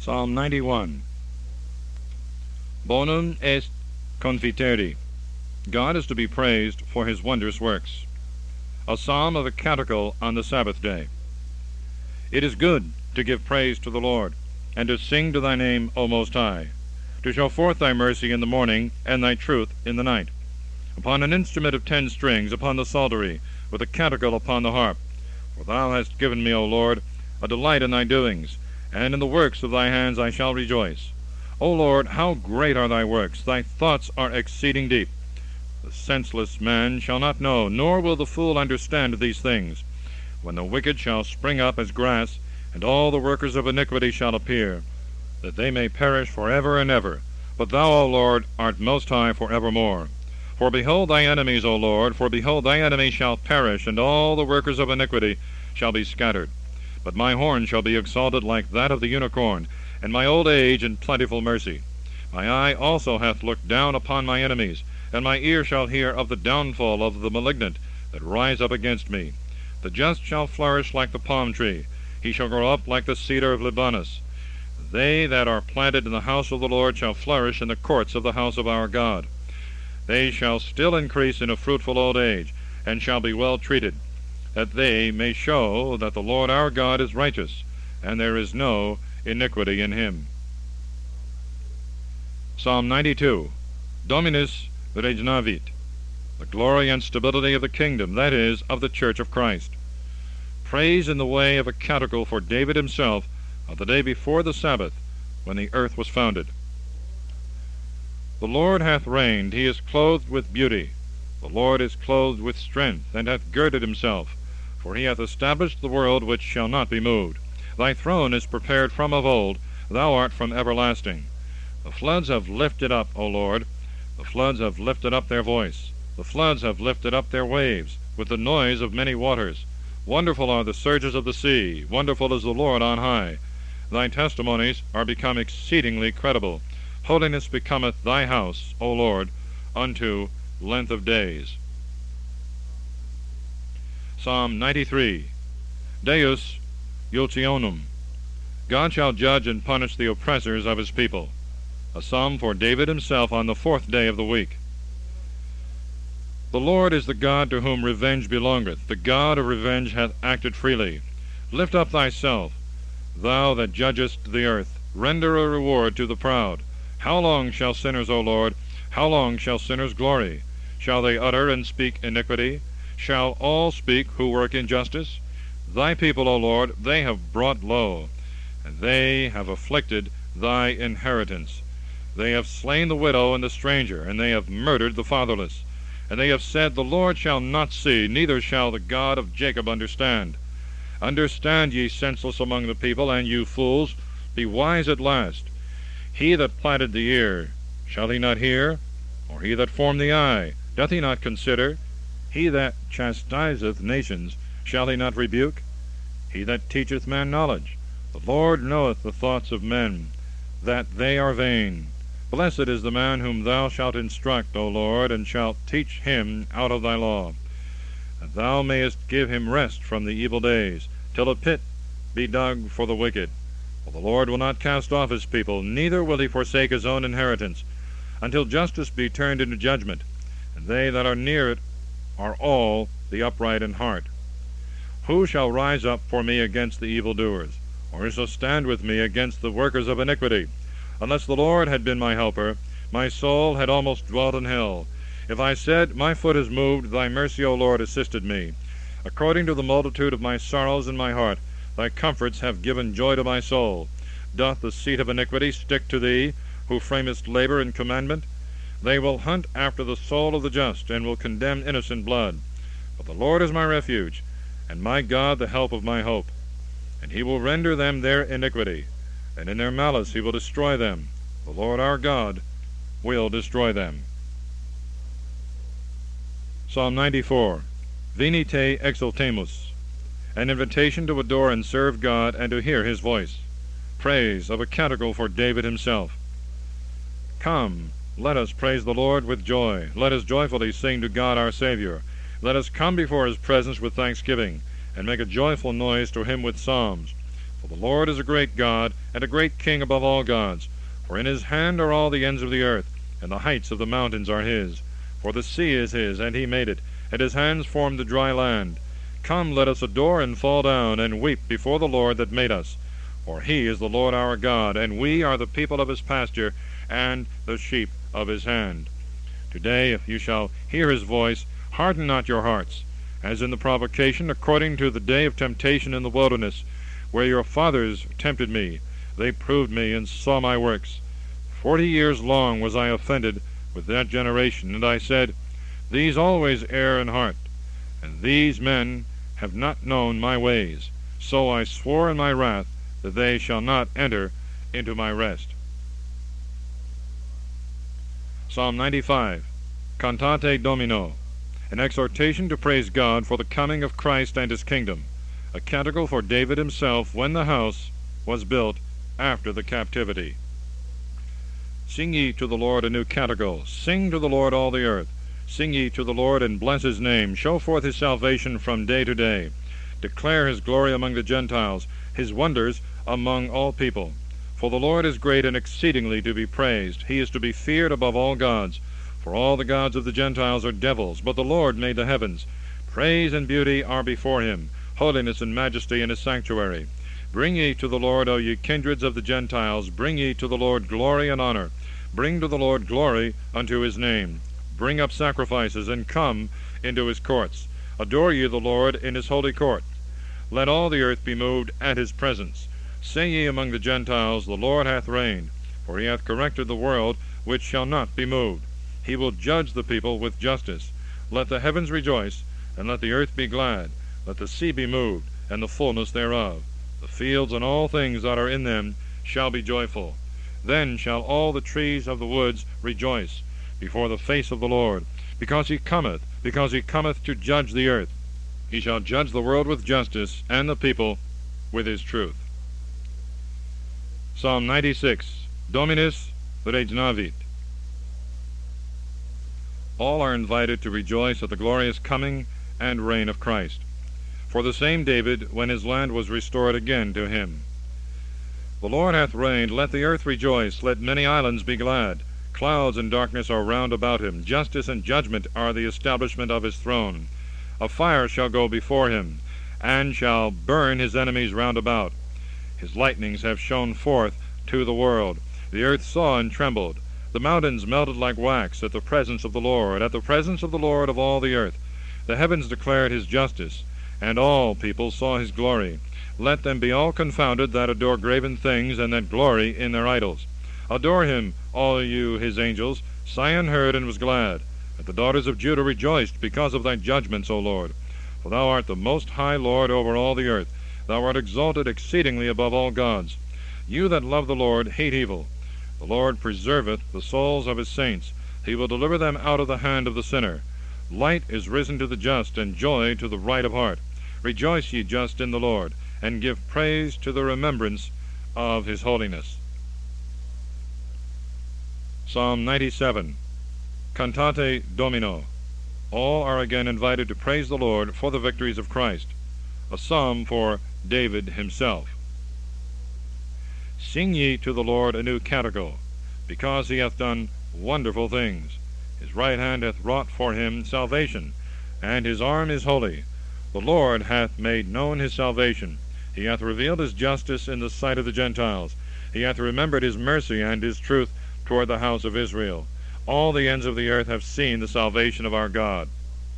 Psalm 91. Bonum est confiteri. God is to be praised for his wondrous works. A psalm of a canticle on the Sabbath day. It is good to give praise to the Lord, and to sing to thy name, O Most High, to show forth thy mercy in the morning, and thy truth in the night. Upon an instrument of 10 strings, upon the psaltery, with a canticle upon the harp. For thou hast given me, O Lord, a delight in thy doings, and in the works of thy hands I shall rejoice. O Lord, how great are thy works! Thy thoughts are exceeding deep. The senseless man shall not know, nor will the fool understand these things. When the wicked shall spring up as grass, and all the workers of iniquity shall appear, that they may perish for ever and ever. But thou, O Lord, art most high for evermore. For behold thy enemies, O Lord, for behold thy enemies shall perish, and all the workers of iniquity shall be scattered. But my horn shall be exalted like that of the unicorn, and my old age in plentiful mercy. My eye also hath looked down upon my enemies, and my ear shall hear of the downfall of the malignant that rise up against me. The just shall flourish like the palm tree, he shall grow up like the cedar of Libanus. They that are planted in the house of the Lord shall flourish in the courts of the house of our God. They shall still increase in a fruitful old age, and shall be well treated, that they may show that the Lord our God is righteous, and there is no iniquity in him. Psalm 92. Dominus regnavit. The glory and stability of the kingdom, that is, of the church of Christ. Praise in the way of a canticle for David himself of the day before the Sabbath, when the earth was founded. The Lord hath reigned, he is clothed with beauty. The Lord is clothed with strength, and hath girded himself. For he hath established the world which shall not be moved. Thy throne is prepared from of old, thou art from everlasting. The floods have lifted up, O Lord, the floods have lifted up their voice. The floods have lifted up their waves, with the noise of many waters. Wonderful are the surges of the sea, wonderful is the Lord on high. Thy testimonies are become exceedingly credible. Holiness becometh thy house, O Lord, unto length of days. Psalm 93. Deus Iultionum. God shall judge and punish the oppressors of his people. A psalm for David himself on the 4th day of the week. The Lord is the God to whom revenge belongeth. The God of revenge hath acted freely. Lift up thyself, thou that judgest the earth. Render a reward to the proud. How long shall sinners, O Lord, how long shall sinners glory? Shall they utter and speak iniquity? Shall all speak who work injustice? Thy people, O Lord, they have brought low, and they have afflicted thy inheritance. They have slain the widow and the stranger, and they have murdered the fatherless. And they have said, the Lord shall not see, neither shall the God of Jacob understand. Understand, ye senseless among the people, and you fools, be wise at last. He that planted the ear, shall he not hear? Or he that formed the eye, doth he not consider? He that chastiseth nations, shall he not rebuke? He that teacheth man knowledge, the Lord knoweth the thoughts of men, that they are vain. Blessed is the man whom thou shalt instruct, O Lord, and shalt teach him out of thy law, that thou mayest give him rest from the evil days, till a pit be dug for the wicked. For the Lord will not cast off his people, neither will he forsake his own inheritance, until justice be turned into judgment, and they that are near it are all the upright in heart. Who shall rise up for me against the evildoers, or who shall stand with me against the workers of iniquity? Unless the Lord had been my helper, my soul had almost dwelt in hell. If I said, my foot is moved, thy mercy, O Lord, assisted me. According to the multitude of my sorrows in my heart, thy comforts have given joy to my soul. Doth the seat of iniquity stick to thee, who framest labor and commandment? They will hunt after the soul of the just, and will condemn innocent blood. But the Lord is my refuge, and my God the help of my hope. And he will render them their iniquity, and in their malice he will destroy them. The Lord our God will destroy them. Psalm 94. Venite exultemus. An invitation to adore and serve God, and to hear his voice. Praise of a canticle for David himself. Come, let us praise the Lord with joy. Let us joyfully sing to God our Savior. Let us come before his presence with thanksgiving, and make a joyful noise to him with psalms. For the Lord is a great God, and a great King above all gods. For in his hand are all the ends of the earth, and the heights of the mountains are his. For the sea is his, and he made it, and his hands formed the dry land. Come, let us adore and fall down, and weep before the Lord that made us. For he is the Lord our God, and we are the people of his pasture, and the sheep of his hand. Today, if you shall hear his voice, harden not your hearts, as in the provocation, according to the day of temptation in the wilderness, where your fathers tempted me. They proved me, and saw my works. 40 years long was I offended with that generation, and I said, These always err in heart, and these men have not known my ways. So I swore in my wrath that they shall not enter into my rest. Psalm 95, Cantate Domino, an exhortation to praise God for the coming of Christ and his kingdom, a canticle for David himself when the house was built after the captivity. Sing ye to the Lord a new canticle, sing to the Lord all the earth. Sing ye to the Lord, and bless his name. Show forth his salvation from day to day. Declare his glory among the Gentiles, his wonders among all people. For the Lord is great and exceedingly to be praised. He is to be feared above all gods. For all the gods of the Gentiles are devils, but the Lord made the heavens. Praise and beauty are before him, holiness and majesty in his sanctuary. Bring ye to the Lord, O ye kindreds of the Gentiles, bring ye to the Lord glory and honor. Bring to the Lord glory unto his name. Bring up sacrifices, and come into his courts. Adore ye the Lord in his holy court. Let all the earth be moved at his presence. Say ye among the Gentiles, The Lord hath reigned, for he hath corrected the world, which shall not be moved. He will judge the people with justice. Let the heavens rejoice, and let the earth be glad. Let the sea be moved, and the fullness thereof. The fields and all things that are in them shall be joyful. Then shall all the trees of the woods rejoice before the face of the Lord, because he cometh to judge the earth. He shall judge the world with justice, and the people with his truth. Psalm 96, Dominus regnavit. All are invited to rejoice at the glorious coming and reign of Christ. For the same David, when his land was restored again to him. The Lord hath reigned, let the earth rejoice, let many islands be glad. Clouds and darkness are round about him, justice and judgment are the establishment of his throne. A fire shall go before him, and shall burn his enemies round about. His lightnings have shone forth to the world. The earth saw and trembled. The mountains melted like wax at the presence of the Lord, at the presence of the Lord of all the earth. The heavens declared his justice, and all people saw his glory. Let them be all confounded that adore graven things, and that glory in their idols. Adore him, all you his angels. Zion heard and was glad, and the daughters of Judah rejoiced because of thy judgments, O Lord. For thou art the most high Lord over all the earth. Thou art exalted exceedingly above all gods. You that love the Lord hate evil. The Lord preserveth the souls of his saints. He will deliver them out of the hand of the sinner. Light is risen to the just, and joy to the right of heart. Rejoice, ye just, in the Lord, and give praise to the remembrance of his holiness. Psalm 97, Cantate Domino. All are again invited to praise the Lord for the victories of Christ. A psalm for David himself. Sing ye to the Lord a new canticle, because he hath done wonderful things. His right hand hath wrought for him salvation, and his arm is holy. The Lord hath made known his salvation. He hath revealed his justice in the sight of the Gentiles. He hath remembered his mercy and his truth toward the house of Israel. All the ends of the earth have seen the salvation of our God.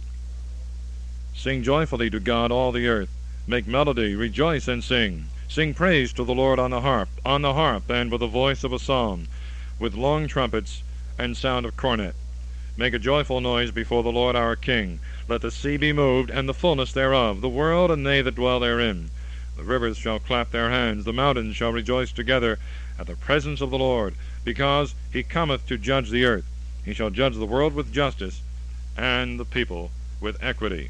Sing joyfully to God, all the earth. Make melody, rejoice and sing. Sing praise to the Lord on the harp, and with the voice of a psalm, with long trumpets and sound of cornet. Make a joyful noise before the Lord our King. Let the sea be moved, and the fullness thereof, the world and they that dwell therein. The rivers shall clap their hands, the mountains shall rejoice together at the presence of the Lord, because he cometh to judge the earth. He shall judge the world with justice, and the people with equity.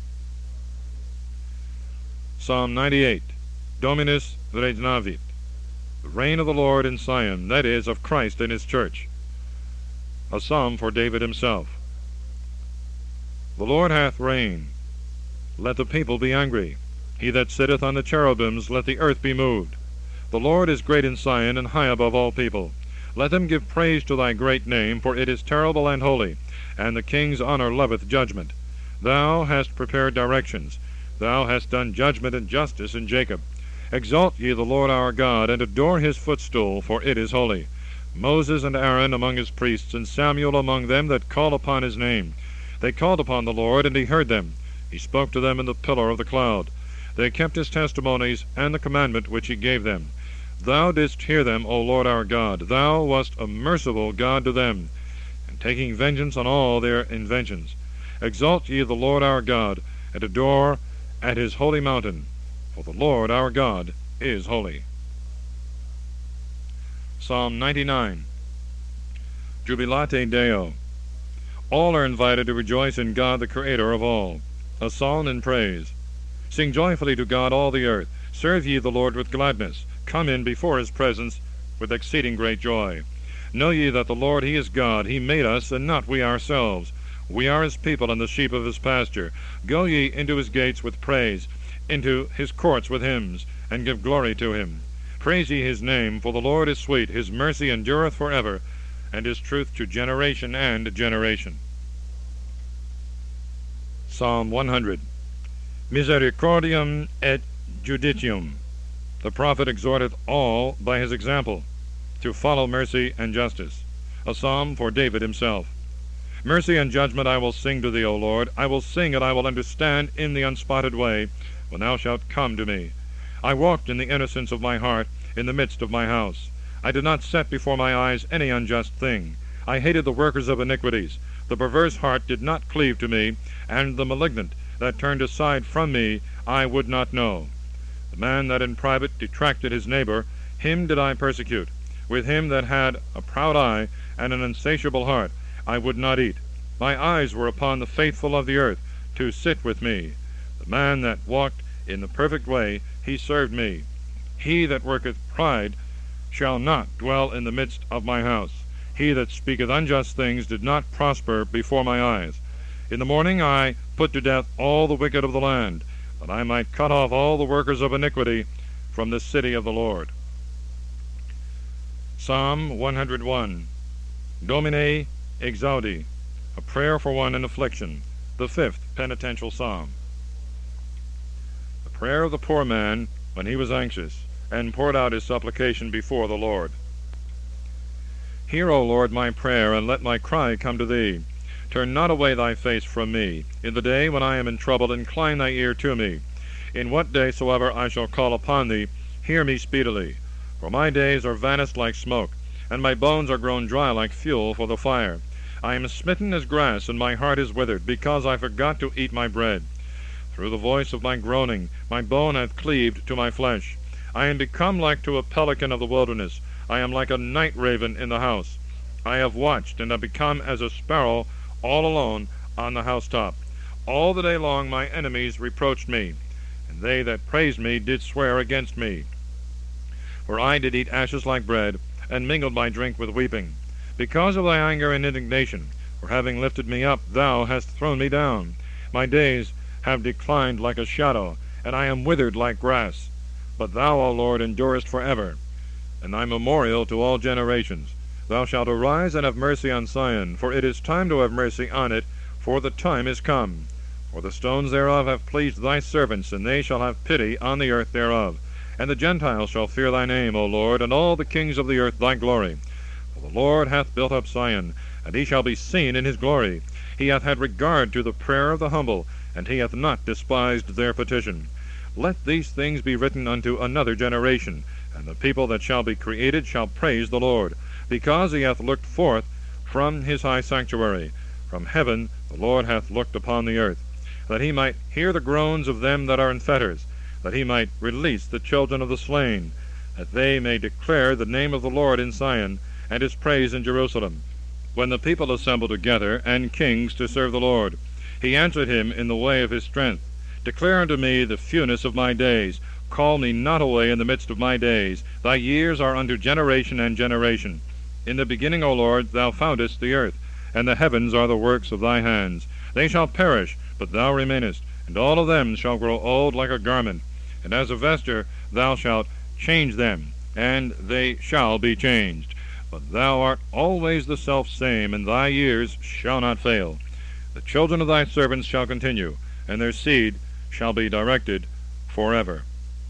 Psalm 98, Dominus regnavit. The reign of the Lord in Zion, that is, of Christ in his church. A psalm for David himself. The Lord hath reigned. Let the people be angry. He that sitteth on the cherubims, let the earth be moved. The Lord is great in Zion, and high above all people. Let them give praise to thy great name, for it is terrible and holy, and the king's honor loveth judgment. Thou hast prepared directions. Thou hast done judgment and justice in Jacob. Exalt ye the Lord our God, and adore his footstool, for it is holy. Moses and Aaron among his priests, and Samuel among them that call upon his name. They called upon the Lord, and he heard them. He spoke to them in the pillar of the cloud. They kept his testimonies, and the commandment which he gave them. Thou didst hear them, O Lord our God. Thou wast a merciful God to them, and taking vengeance on all their inventions. Exalt ye the Lord our God, and adore at his holy mountain, for the Lord our God is holy. Psalm 99. Jubilate Deo. All are invited to rejoice in God, the Creator of all. A psalm in praise. Sing joyfully to God, all the earth. Serve ye the Lord with gladness. Come in before his presence with exceeding great joy. Know ye that the Lord, he is God. He made us, and not we ourselves. We are his people, and the sheep of his pasture. Go ye into his gates with praise, into his courts with hymns, and give glory to him. Praise ye his name, for the Lord is sweet. His mercy endureth forever, and his truth to generation and generation. Psalm 100. Misericordiam et judicium. The prophet exhorteth all by his example to follow mercy and justice. A psalm for David himself. Mercy and judgment I will sing to thee, O Lord. I will sing and I will understand in the unspotted way, when thou shalt come to me. I walked in the innocence of my heart, in the midst of my house. I did not set before my eyes any unjust thing. I hated the workers of iniquities. The perverse heart did not cleave to me, and the malignant that turned aside from me I would not know. The man that in private detracted his neighbor, him did I persecute. With him that had a proud eye and an insatiable heart, I would not eat. My eyes were upon the faithful of the earth, to sit with me. The man that walked in the perfect way, he served me. He that worketh pride shall not dwell in the midst of my house. He that speaketh unjust things did not prosper before my eyes. In the morning I put to death all the wicked of the land, that I might cut off all the workers of iniquity from the city of the Lord. Psalm 101. Domine exaudi, a prayer for one in affliction, the fifth penitential psalm. The prayer of the poor man when he was anxious, and poured out his supplication before the Lord. Hear, O Lord, my prayer, and let my cry come to thee. Turn not away thy face from me. In the day when I am in trouble, incline thy ear to me. In what day soever I shall call upon thee, hear me speedily. For my days are vanished like smoke, and my bones are grown dry like fuel for the fire. I am smitten as grass, and my heart is withered, because I forgot to eat my bread. Through the voice of my groaning, my bone hath cleaved to my flesh. I am become like to a pelican of the wilderness. I am like a night raven in the house. I have watched, and have become as a sparrow all alone on the housetop. All the day long my enemies reproached me, and they that praised me did swear against me. For I did eat ashes like bread, and mingled my drink with weeping. Because of thy anger and indignation, for having lifted me up, thou hast thrown me down. My days have declined like a shadow, and I am withered like grass. But thou, O Lord, endurest forever, and thy memorial to all generations. Thou shalt arise and have mercy on Zion, for it is time to have mercy on it, for the time is come. For the stones thereof have pleased thy servants, and they shall have pity on the earth thereof. And the Gentiles shall fear thy name, O Lord, and all the kings of the earth thy glory. For the Lord hath built up Zion, and he shall be seen in his glory. He hath had regard to the prayer of the humble, and he hath not despised their petition. Let these things be written unto another generation, and the people that shall be created shall praise the Lord, because he hath looked forth from his high sanctuary. From heaven the Lord hath looked upon the earth, that he might hear the groans of them that are in fetters, that he might release the children of the slain, that they may declare the name of the Lord in Zion, and his praise in Jerusalem. When the people assembled together, and kings to serve the Lord, he answered him in the way of his strength. Declare unto me the fewness of my days. Call me not away in the midst of my days. Thy years are unto generation and generation. In the beginning, O Lord, thou foundest the earth, and the heavens are the works of thy hands. They shall perish, but thou remainest, and all of them shall grow old like a garment. and as a vesture thou shalt change them, and they shall be changed. But thou art always the selfsame, and thy years shall not fail. The children of thy servants shall continue, and their seed shall be directed forever.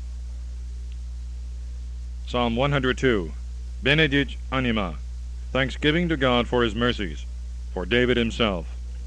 Psalm 102. Benedict anima. Thanksgiving to God for his mercies, for David himself.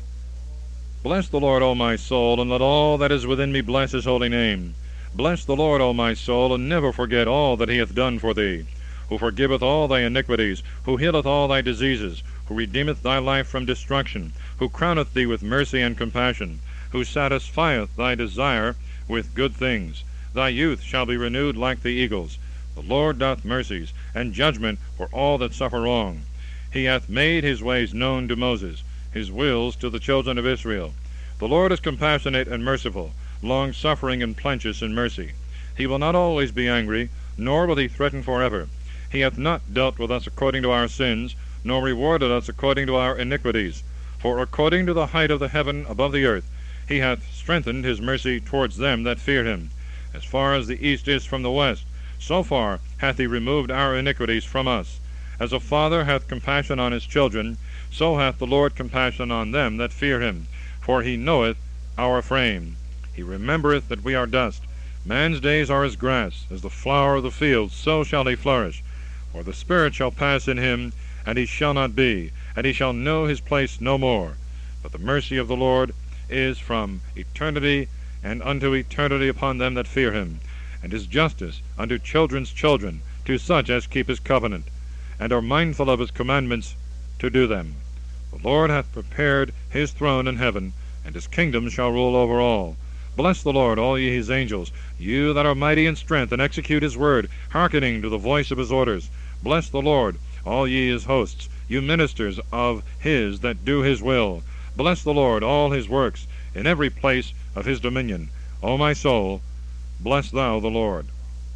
Bless the Lord, O my soul, and let all that is within me bless his holy name. Bless the Lord, O my soul, and never forget all that he hath done for thee, who forgiveth all thy iniquities, who healeth all thy diseases, who redeemeth thy life from destruction, who crowneth thee with mercy and compassion, who satisfieth thy desire with good things. Thy youth shall be renewed like the eagles. The Lord doth mercies and judgment for all that suffer wrong. He hath made his ways known to Moses, his wills to the children of Israel. The Lord is compassionate and merciful, long-suffering and plenteous in mercy. He will not always be angry, nor will he threaten forever. He hath not dealt with us according to our sins, nor rewarded us according to our iniquities. For according to the height of the heaven above the earth, he hath strengthened his mercy towards them that fear him. As far as the east is from the west, so far hath he removed our iniquities from us. As a father hath compassion on his children, so hath the Lord compassion on them that fear him. For he knoweth our frame. He remembereth that we are dust. Man's days are as grass, as the flower of the field, so shall he flourish. For the Spirit shall pass in him, and he shall not be, and he shall know his place no more. But the mercy of the Lord is from eternity and unto eternity upon them that fear him, and his justice unto children's children, to such as keep his covenant, and are mindful of his commandments to do them. The Lord hath prepared his throne in heaven, and his kingdom shall rule over all. Bless the Lord, all ye his angels, you that are mighty in strength, and execute his word, hearkening to the voice of his orders. Bless the Lord, all ye his hosts, you ministers of his that do his will. Bless the Lord, all his works, in every place of his dominion. O my soul, bless thou the Lord.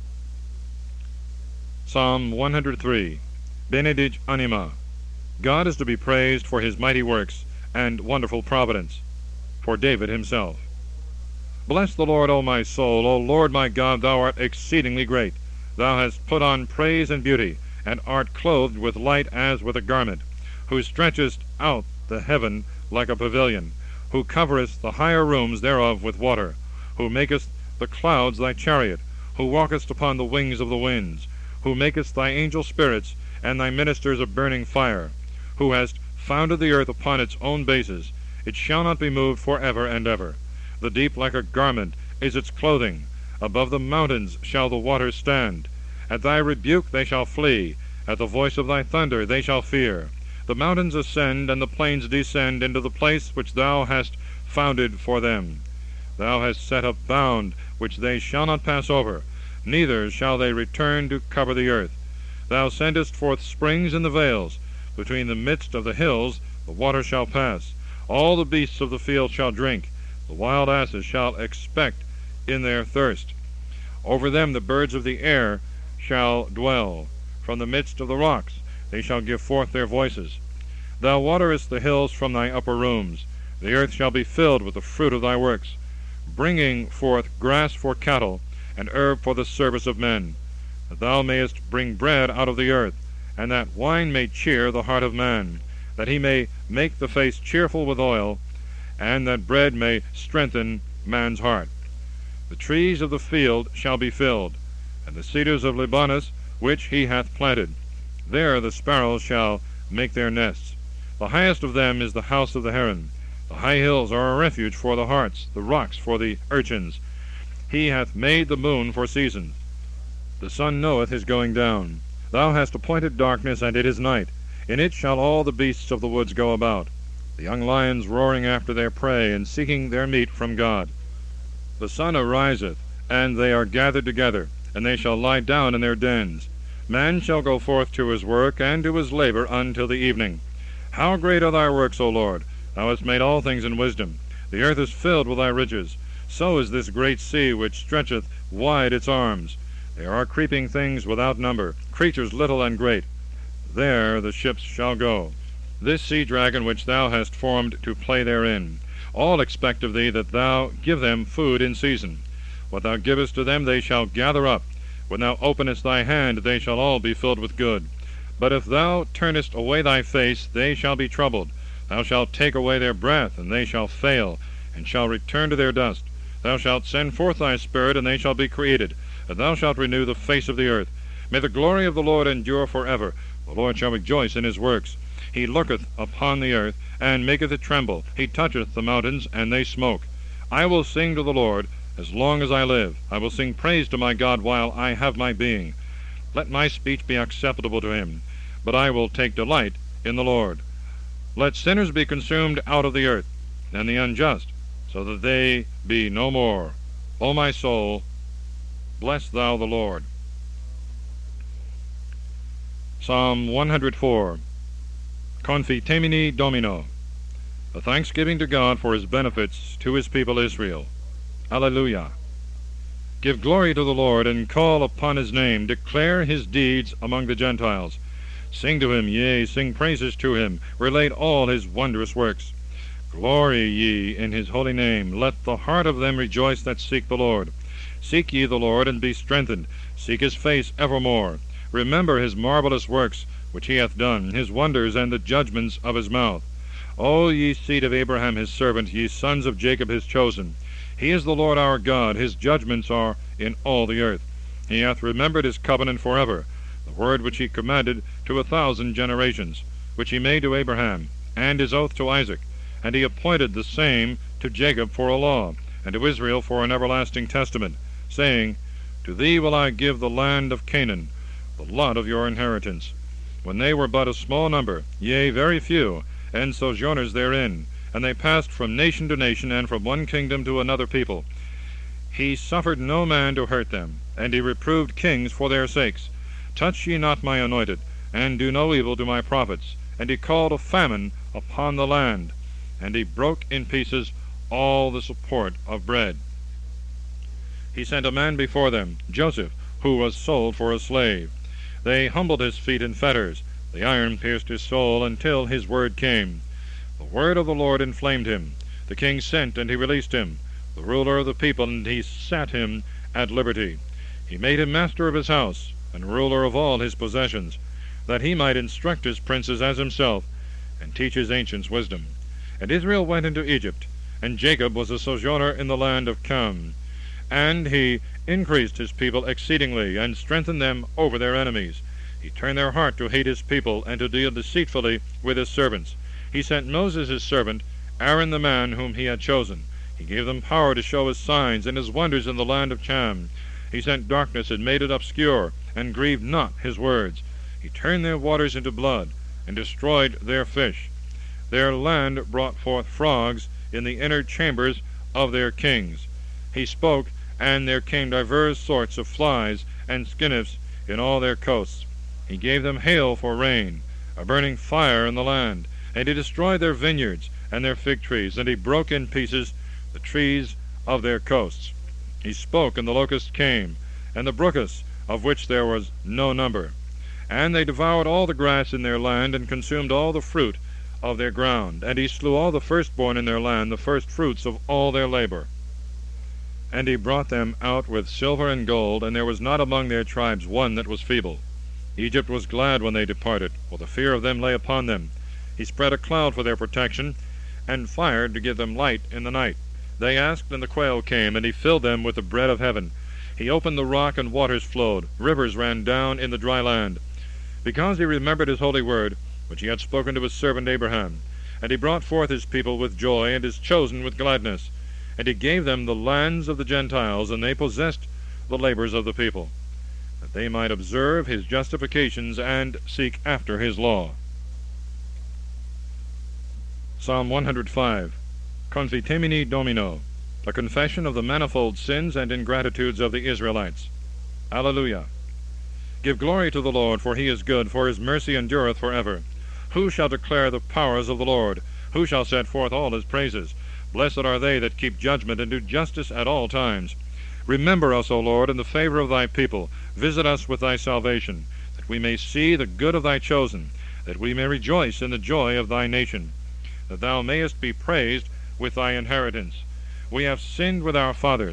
Psalm 103. Benedict anima. God is to be praised for his mighty works and wonderful providence, for David himself. Bless the Lord, O my soul. O Lord my God, thou art exceedingly great. Thou hast put on praise and beauty, and art clothed with light as with a garment, who stretchest out the heaven like a pavilion, who coverest the higher rooms thereof with water, who makest the clouds thy chariot, who walkest upon the wings of the winds, who makest thy angel spirits and thy ministers of burning fire, who hast founded the earth upon its own bases. It shall not be moved for ever and ever. The deep like a garment is its clothing. Above the mountains shall the waters stand. At thy rebuke they shall flee. At the voice of thy thunder they shall fear. The mountains ascend, and the plains descend into the place which thou hast founded for them. Thou hast set a bound which they shall not pass over, neither shall they return to cover the earth. Thou sendest forth springs in the vales. Between the midst of the hills the water shall pass. All the beasts of the field shall drink. The wild asses shall expect in their thirst. Over them the birds of the air shall dwell. From the midst of the rocks they shall give forth their voices. Thou waterest the hills from thy upper rooms. The earth shall be filled with the fruit of thy works, bringing forth grass for cattle, and herb for the service of men, that thou mayest bring bread out of the earth, and that wine may cheer the heart of man, that he may make the face cheerful with oil, and that bread may strengthen man's heart. The trees of the field shall be filled, and the cedars of Libanus which he hath planted. There the sparrows shall make their nests. The highest of them is the house of the heron. The high hills are a refuge for the harts, the rocks for the urchins. He hath made the moon for seasons. The sun knoweth his going down. Thou hast appointed darkness, and it is night. In it shall all the beasts of the woods go about, the young lions roaring after their prey, and seeking their meat from God. The sun ariseth, and they are gathered together, and they shall lie down in their dens. Man shall go forth to his work, and to his labor until the evening. How great are thy works, O Lord! Thou hast made all things in wisdom. The earth is filled with thy riches. So is this great sea which stretcheth wide its arms. There are creeping things without number, creatures little and great. There the ships shall go. This sea dragon which thou hast formed to play therein. All expect of thee that thou give them food in season. What thou givest to them they shall gather up. When thou openest thy hand, they shall all be filled with good. But if thou turnest away thy face, they shall be troubled. Thou shalt take away their breath, and they shall fail, and shall return to their dust. Thou shalt send forth thy Spirit, and they shall be created, and thou shalt renew the face of the earth. May the glory of the Lord endure forever. The Lord shall rejoice in his works. He looketh upon the earth, and maketh it tremble. He toucheth the mountains, and they smoke. I will sing to the Lord as long as I live. I will sing praise to my God while I have my being. Let my speech be acceptable to him, but I will take delight in the Lord. Let sinners be consumed out of the earth, and the unjust, so that they be no more. O my soul, bless thou the Lord. Psalm 104. Confitemini Domino. A thanksgiving to God for his benefits to his people Israel. Alleluia. Give glory to the Lord, and call upon his name. Declare his deeds among the Gentiles. Sing to him, yea, sing praises to him. Relate all his wondrous works. Glory ye in his holy name. Let the heart of them rejoice that seek the Lord. Seek ye the Lord, and be strengthened. Seek his face evermore. Remember his marvelous works, which he hath done, his wonders, and the judgments of his mouth. O ye seed of Abraham his servant, ye sons of Jacob his chosen. He is the Lord our God. His judgments are in all the earth. He hath remembered his covenant forever, the word which he commanded to 1,000 generations, which he made to Abraham, and his oath to Isaac. And he appointed the same to Jacob for a law, and to Israel for an everlasting testament, saying, To thee will I give the land of Canaan, the lot of your inheritance. When they were but a small number, yea, very few, and sojourners therein, and they passed from nation to nation, and from one kingdom to another people, he suffered no man to hurt them, and he reproved kings for their sakes. Touch ye not my anointed, and do no evil to my prophets. And he called a famine upon the land, and he broke in pieces all the support of bread. He sent a man before them, Joseph, who was sold for a slave. They humbled his feet in fetters. The iron pierced his soul until his word came. The word of the Lord inflamed him. The king sent, and he released him, the ruler of the people, and he sat him at liberty. He made him master of his house, and ruler of all his possessions, that he might instruct his princes as himself, and teach his ancients wisdom. And Israel went into Egypt, and Jacob was a sojourner in the land of Cham. And he increased his people exceedingly, and strengthened them over their enemies. He turned their heart to hate his people, and to deal deceitfully with his servants. He sent Moses his servant, Aaron the man whom he had chosen. He gave them power to show his signs and his wonders in the land of Cham. He sent darkness and made it obscure, and grieved not his words. He turned their waters into blood, and destroyed their fish. Their land brought forth frogs in the inner chambers of their kings. He spoke, and there came divers sorts of flies and skinnifs in all their coasts. He gave them hail for rain, a burning fire in the land, and he destroyed their vineyards and their fig trees, and he broke in pieces the trees of their coasts. He spoke, and the locusts came, and the brookus, of which there was no number. And they devoured all the grass in their land, and consumed all the fruit of their ground. And he slew all the firstborn in their land, the firstfruits of all their labor. And he brought them out with silver and gold, and there was not among their tribes one that was feeble. Egypt was glad when they departed, for the fear of them lay upon them. He spread a cloud for their protection, and fire to give them light in the night. They asked, and the quail came, and he filled them with the bread of heaven. He opened the rock, and waters flowed. Rivers ran down in the dry land. Because he remembered his holy word, which he had spoken to his servant Abraham. And he brought forth his people with joy, and his chosen with gladness. And he gave them the lands of the Gentiles, and they possessed the labors of the people, that they might observe his justifications and seek after his law. Psalm 105. Confitemini Domino. A confession of the manifold sins and ingratitudes of the Israelites. Alleluia. Give glory to the Lord, for he is good, for his mercy endureth forever. Who shall declare the powers of the Lord? Who shall set forth all his praises? Blessed are they that keep judgment and do justice at all times. Remember us, O Lord, in the favor of thy people. Visit us with thy salvation, that we may see the good of thy chosen, that we may rejoice in the joy of thy nation, that thou mayest be praised with thy inheritance. We have sinned with our fathers.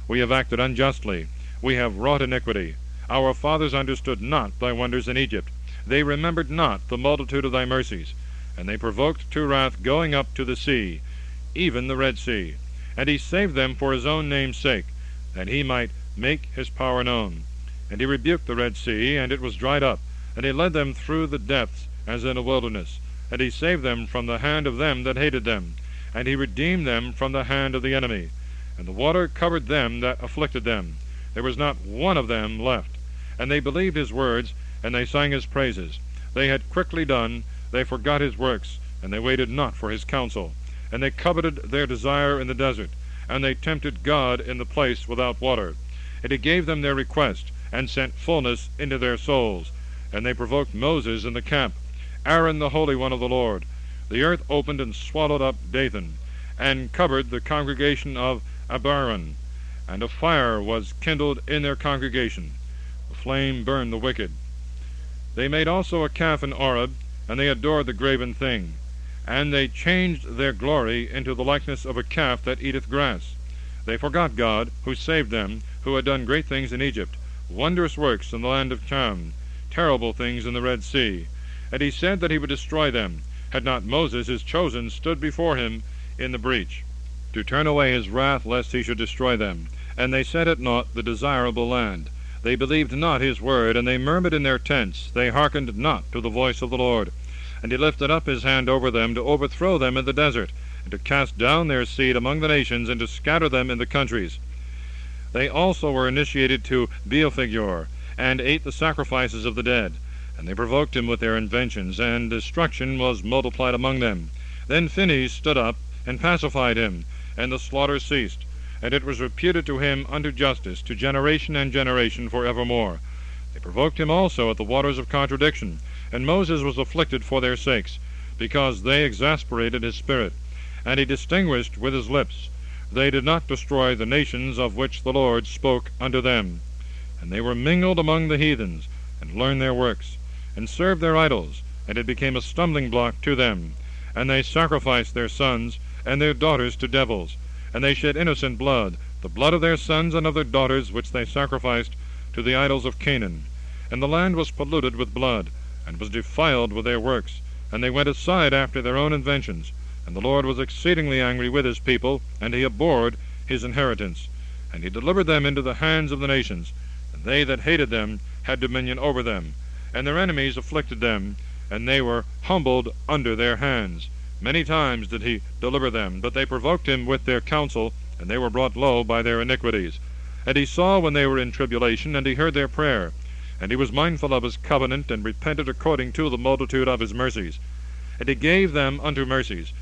We have acted unjustly. We have wrought iniquity. Our fathers understood not thy wonders in Egypt. They remembered not the multitude of thy mercies. And they provoked to wrath going up to the sea, even the Red Sea. And he saved them for his own name's sake, that he might make his power known. And he rebuked the Red Sea, and it was dried up. And he led them through the depths as in a wilderness. And he saved them from the hand of them that hated them. And he redeemed them from the hand of the enemy. And the water covered them that afflicted them. There was not one of them left. And they believed his words, and they sang his praises. They had quickly done, they forgot his works, and they waited not for his counsel. And they coveted their desire in the desert, and they tempted God in the place without water. And he gave them their request, and sent fullness into their souls. And they provoked Moses in the camp, Aaron the Holy One of the Lord. The earth opened and swallowed up Dathan, and covered the congregation of Abiram. And a fire was kindled in their congregation. The flame burned the wicked. They made also a calf in Oreb, and they adored the graven thing. And they changed their glory into the likeness of a calf that eateth grass. They forgot God, who saved them, who had done great things in Egypt, wondrous works in the land of Cham, terrible things in the Red Sea. And he said that he would destroy them, had not Moses his chosen stood before him in the breach, to turn away his wrath lest he should destroy them. And they set at naught the desirable land. They believed not his word, and they murmured in their tents. They hearkened not to the voice of the Lord. And he lifted up his hand over them to overthrow them in the desert, and to cast down their seed among the nations, and to scatter them in the countries. They also were initiated to Beelphegor, and ate the sacrifices of the dead. And they provoked him with their inventions, and destruction was multiplied among them. Then Phinehas stood up, and pacified him, and the slaughter ceased. And it was reputed to him unto justice, to generation and generation for evermore. They provoked him also at the waters of contradiction, and Moses was afflicted for their sakes, because they exasperated his spirit, and he distinguished with his lips. They did not destroy the nations of which the Lord spoke unto them. And they were mingled among the heathens, and learned their works, and served their idols, and it became a stumbling block to them. And they sacrificed their sons and their daughters to devils, and they shed innocent blood, the blood of their sons and of their daughters, which they sacrificed to the idols of Canaan. And the land was polluted with blood, and was defiled with their works, and they went aside after their own inventions. And the Lord was exceedingly angry with his people, and he abhorred his inheritance. And he delivered them into the hands of the nations, and they that hated them had dominion over them. And their enemies afflicted them, and they were humbled under their hands. Many times did he deliver them, but they provoked him with their counsel, and they were brought low by their iniquities. And he saw when they were in tribulation, and he heard their prayer. And he was mindful of his covenant, and repented according to the multitude of his mercies. And he gave them unto mercies,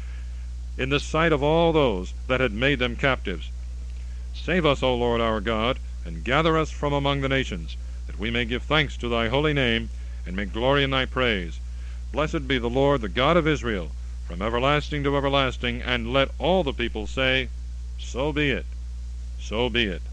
in the sight of all those that had made them captives. Save us, O Lord our God, and gather us from among the nations, that we may give thanks to thy holy name, and may glory in thy praise. Blessed be the Lord, the God of Israel, from everlasting to everlasting. And let all the people say, So be it, so be it.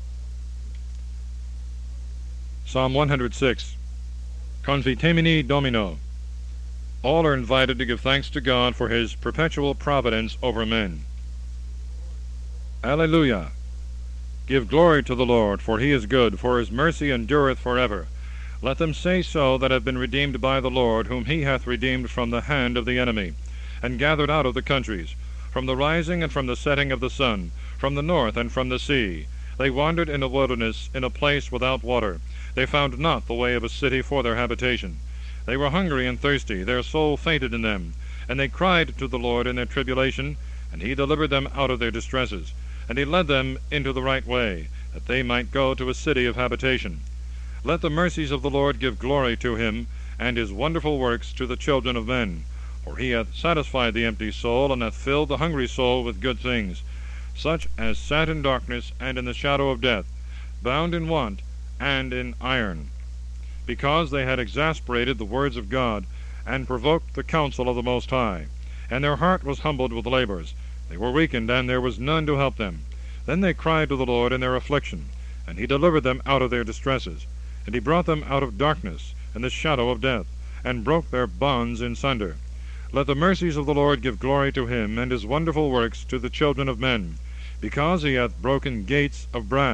Psalm 106. Confitemini Domino. All are invited to give thanks to God for his perpetual providence over men. Alleluia. Give glory to the Lord, for he is good, for his mercy endureth forever. Let them say so that have been redeemed by the Lord, whom he hath redeemed from the hand of the enemy, and gathered out of the countries, from the rising and from the setting of the sun, from the north and from the sea. They wandered in a wilderness, in a place without water. They found not the way of a city for their habitation. They were hungry and thirsty, their soul fainted in them. And they cried to the Lord in their tribulation, and he delivered them out of their distresses. And he led them into the right way, that they might go to a city of habitation. Let the mercies of the Lord give glory to him, and his wonderful works to the children of men. For he hath satisfied the empty soul, and hath filled the hungry soul with good things, such as sat in darkness and in the shadow of death, bound in want and in iron, because they had exasperated the words of God, and provoked the counsel of the Most High. And their heart was humbled with labors. They were weakened, and there was none to help them. Then they cried to the Lord in their affliction, and he delivered them out of their distresses. And he brought them out of darkness and the shadow of death, and broke their bonds in sunder. Let the mercies of the Lord give glory to him, and his wonderful works to the children of men, because he hath broken gates of brass,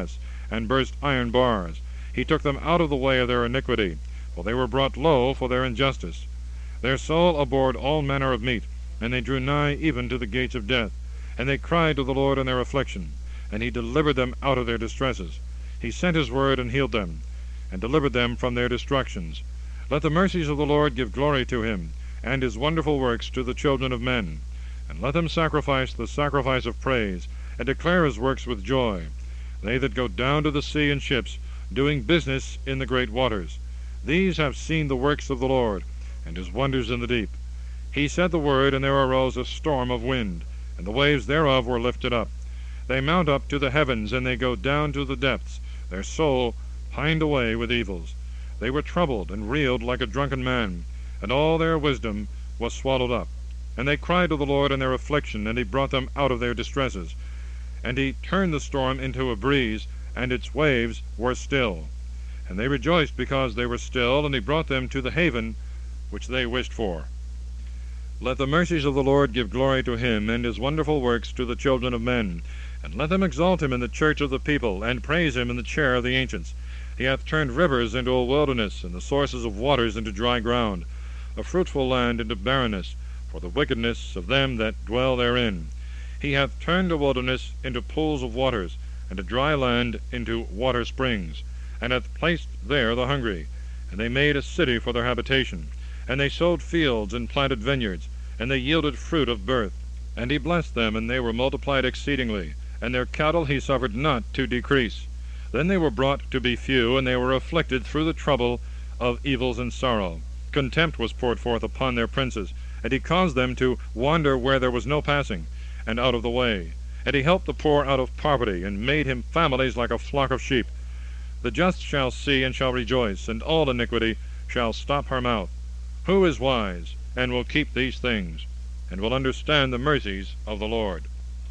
and burst iron bars. He took them out of the way of their iniquity, for they were brought low for their injustice. Their soul abhorred all manner of meat, and they drew nigh even to the gates of death. And they cried to the Lord in their affliction, and he delivered them out of their distresses. He sent his word and healed them, and delivered them from their destructions. Let the mercies of the Lord give glory to him, and his wonderful works to the children of men. And let them sacrifice the sacrifice of praise, and declare his works with joy. They that go down to the sea in ships, doing business in the great waters. These have seen the works of the Lord, and his wonders in the deep. He said the word, and there arose a storm of wind, and the waves thereof were lifted up. They mount up to the heavens, and they go down to the depths. Their soul pined away with evils. They were troubled, and reeled like a drunken man, and all their wisdom was swallowed up. And they cried to the Lord in their affliction, and he brought them out of their distresses. And he turned the storm into a breeze, and its waves were still. And they rejoiced because they were still, and he brought them to the haven which they wished for. Let the mercies of the Lord give glory to him, and his wonderful works to the children of men. And let them exalt him in the church of the people, and praise him in the chair of the ancients. He hath turned rivers into a wilderness, and the sources of waters into dry ground, a fruitful land into barrenness, for the wickedness of them that dwell therein. He hath turned a wilderness into pools of waters, and a dry land into water springs, and hath placed there the hungry. And they made a city for their habitation. And they sowed fields and planted vineyards, and they yielded fruit of birth. And he blessed them, and they were multiplied exceedingly, and their cattle he suffered not to decrease. Then they were brought to be few, and they were afflicted through the trouble of evils and sorrow. Contempt was poured forth upon their princes, and he caused them to wander where there was no passing, and out of the way. And he helped the poor out of poverty, and made him families like a flock of sheep. The just shall see and shall rejoice, and all iniquity shall stop her mouth. Who is wise, and will keep these things, and will understand the mercies of the Lord?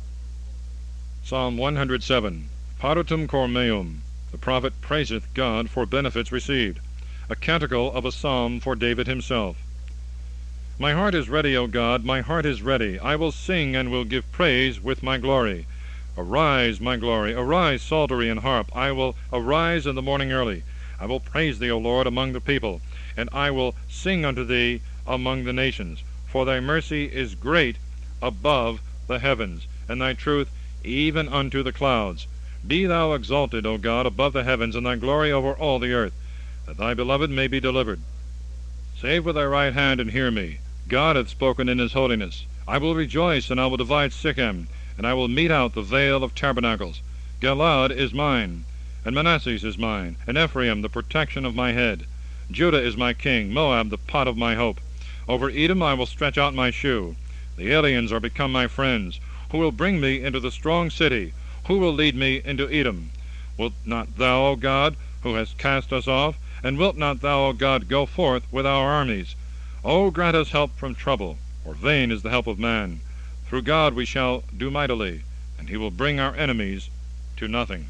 Psalm 107. Paratum cor meum. The prophet praiseth God for benefits received. A canticle of a psalm for David himself. My heart is ready, O God, my heart is ready. I will sing and will give praise with my glory. Arise, my glory, arise, psaltery and harp. I will arise in the morning early. I will praise thee, O Lord, among the people, and I will sing unto thee among the nations. For thy mercy is great above the heavens, and thy truth even unto the clouds. Be thou exalted, O God, above the heavens, and thy glory over all the earth, that thy beloved may be delivered. Save with thy right hand, and hear me. God hath spoken in his holiness. I will rejoice, and I will divide Sichem, and I will mete out the vale of tabernacles. Galaad is mine, and Manasseh is mine, and Ephraim the protection of my head. Judah is my king, Moab the pot of my hope. Over Edom I will stretch out my shoe. The aliens are become my friends. Who will bring me into the strong city? Who will lead me into Edom? Wilt not thou, O God, who hast cast us off? And wilt not thou, O God, go forth with our armies? O grant us help from trouble, for vain is the help of man. Through God we shall do mightily, and he will bring our enemies to nothing.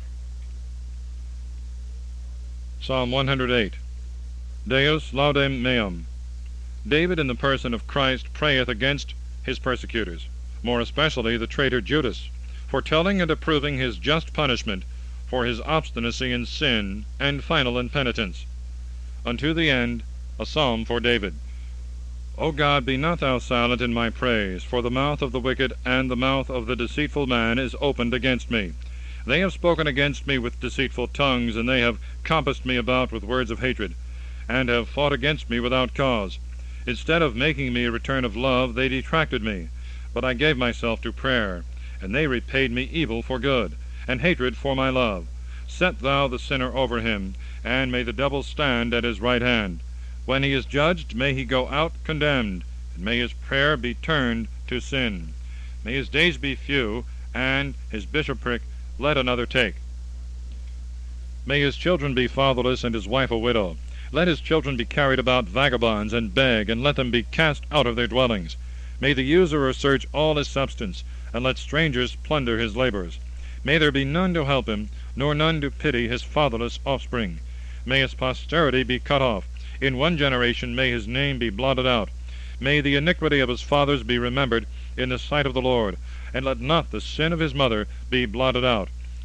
Psalm 108. Deus laudem meum. David in the person of Christ prayeth against his persecutors, more especially the traitor Judas, foretelling and approving his just punishment for his obstinacy in sin and final impenitence. Unto the end, a psalm for David. O God, be not thou silent in my praise, for the mouth of the wicked and the mouth of the deceitful man is opened against me. They have spoken against me with deceitful tongues, and they have compassed me about with words of hatred, and have fought against me without cause. Instead of making me a return of love, they detracted me. But I gave myself to prayer, and they repaid me evil for good, and hatred for my love. Set thou the sinner over him, and may the devil stand at his right hand. When he is judged, may he go out condemned, and may his prayer be turned to sin. May his days be few, and his bishopric let another take. May his children be fatherless, and his wife a widow. Let his children be carried about vagabonds, and beg, and let them be cast out of their dwellings. May the usurer search all his substance, and let strangers plunder his labors. May there be none to help him, nor none to pity his fatherless offspring. May his posterity be cut off. In one generation may his name be blotted out. May the iniquity of his fathers be remembered in the sight of the Lord, and let not the sin of his mother be blotted out.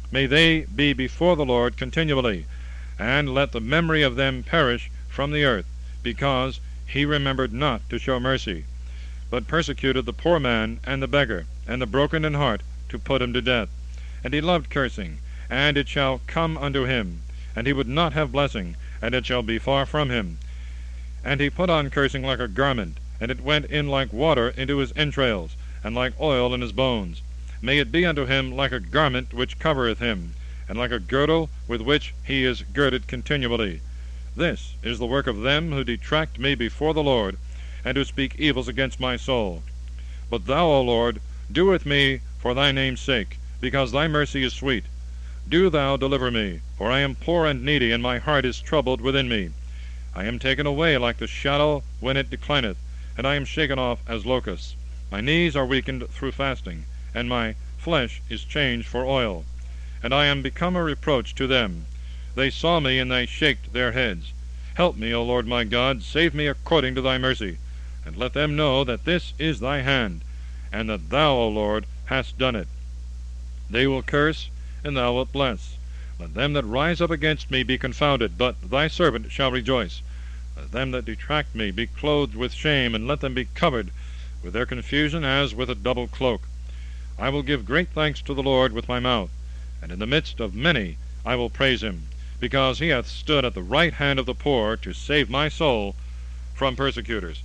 May they be before the Lord continually, and let the memory of them perish from the earth, because he remembered not to show mercy, but persecuted the poor man and the beggar, and the broken in heart, to put him to death. And he loved cursing, and it shall come unto him, and he would not have blessing, and it shall be far from him. And he put on cursing like a garment, and it went in like water into his entrails, and like oil in his bones. May it be unto him like a garment which covereth him, and like a girdle with which he is girded continually. This is the work of them who detract me before the Lord, and who speak evils against my soul. But thou, O Lord, do with me for thy name's sake, because thy mercy is sweet. Do thou deliver me, for I am poor and needy, and my heart is troubled within me. I am taken away like the shadow when it declineth, and I am shaken off as locusts. My knees are weakened through fasting, and my flesh is changed for oil. And I am become a reproach to them. They saw me, and they shaked their heads. Help me, O Lord my God, save me according to thy mercy, and let them know that this is thy hand, and that thou, O Lord, hast done it. They will curse, and thou wilt bless. Let them that rise up against me be confounded, but thy servant shall rejoice. Let them that detract me be clothed with shame, and let them be covered with their confusion as with a double cloak. I will give great thanks to the Lord with my mouth, and in the midst of many I will praise him, because he hath stood at the right hand of the poor to save my soul from persecutors.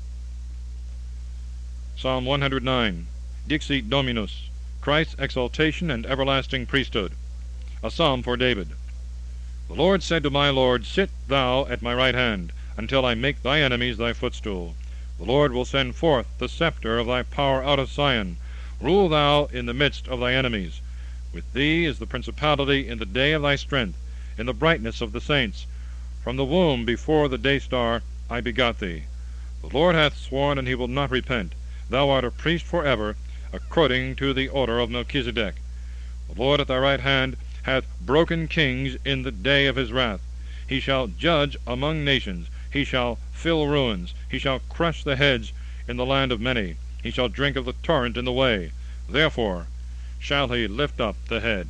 Psalm 109. Dixit Dominus, Christ's exaltation and everlasting priesthood. A psalm for David. The Lord said to my Lord, Sit thou at my right hand, until I make thy enemies thy footstool. The Lord will send forth the scepter of thy power out of Zion. Rule thou in the midst of thy enemies. With thee is the principality in the day of thy strength, in the brightness of the saints. From the womb before the day star I begot thee. The Lord hath sworn, and he will not repent. Thou art a priest for ever, according to the order of Melchizedek. The Lord at thy right hand hath broken kings in the day of his wrath. He shall judge among nations. He shall fill ruins. He shall crush the heads in the land of many. He shall drink of the torrent in the way. Therefore shall he lift up the head.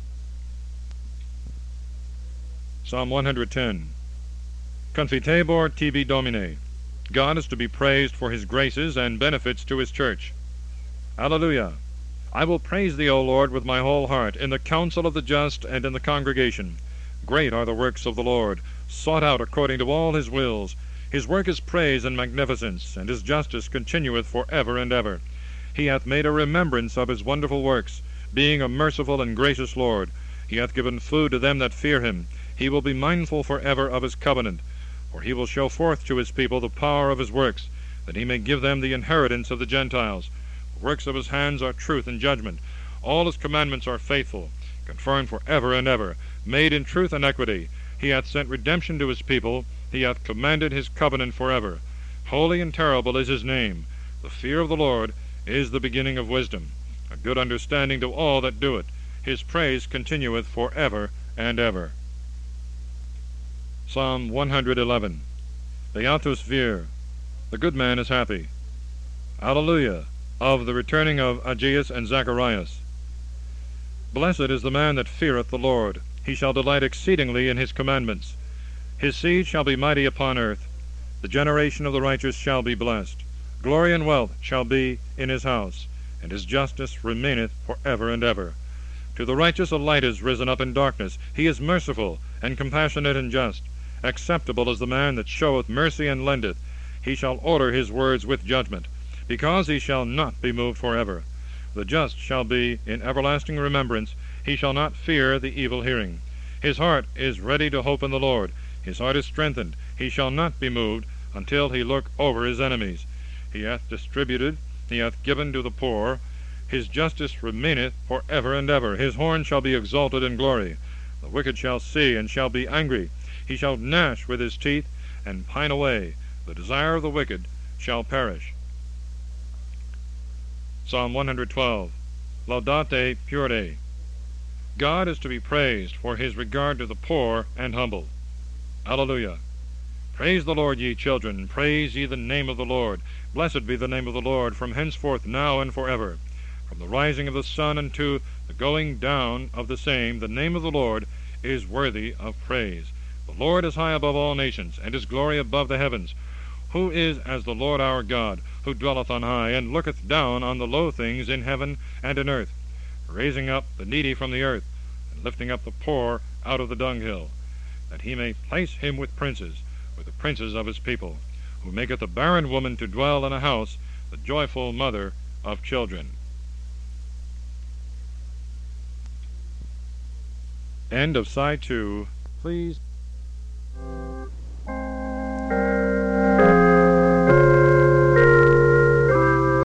Psalm 110. Confitebor tibi Domine. God is to be praised for his graces and benefits to his church. Alleluia. I will praise thee, O Lord, with my whole heart, in the council of the just and in the congregation. Great are the works of the Lord, sought out according to all his wills. His work is praise and magnificence, and his justice continueth for ever and ever. He hath made a remembrance of his wonderful works, being a merciful and gracious Lord. He hath given food to them that fear him. He will be mindful for ever of his covenant. For he will show forth to his people the power of his works, that he may give them the inheritance of the Gentiles. The works of his hands are truth and judgment. All his commandments are faithful, confirmed for ever and ever, made in truth and equity. He hath sent redemption to his people. He hath commanded his covenant forever. Holy and terrible is his name. The fear of the Lord is the beginning of wisdom, a good understanding to all that do it. His praise continueth for ever and ever. Psalm 111. Beatus vir. The good man is happy. Alleluia. Of the returning of Ageas and Zacharias. Blessed is the man that feareth the Lord. He shall delight exceedingly in his commandments. His seed shall be mighty upon earth. The generation of the righteous shall be blessed. Glory and wealth shall be in his house, and his justice remaineth for ever and ever. To the righteous a light is risen up in darkness. He is merciful, and compassionate, and just. Acceptable is the man that showeth mercy and lendeth. He shall order his words with judgment, because he shall not be moved for ever. The just shall be in everlasting remembrance. He shall not fear the evil hearing. His heart is ready to hope in the Lord. His heart is strengthened. He shall not be moved until he look over his enemies. He hath distributed, he hath given to the poor. His justice remaineth for ever and ever. His horn shall be exalted in glory. The wicked shall see, and shall be angry. He shall gnash with his teeth, and pine away. The desire of the wicked shall perish. Psalm 112. Laudate Pure. God is to be praised for his regard to the poor and humble. Alleluia. Praise the Lord, ye children. Praise ye the name of the Lord. Blessed be the name of the Lord, from henceforth now and forever. From the rising of the sun unto the going down of the same, the name of the Lord is worthy of praise. The Lord is high above all nations, and his glory above the heavens. Who is as the Lord our God, who dwelleth on high, and looketh down on the low things in heaven and in earth, raising up the needy from the earth, and lifting up the poor out of the dunghill, that he may place him with princes, with the princes of his people, who maketh a barren woman to dwell in a house, the joyful mother of children. End of Side 2. Please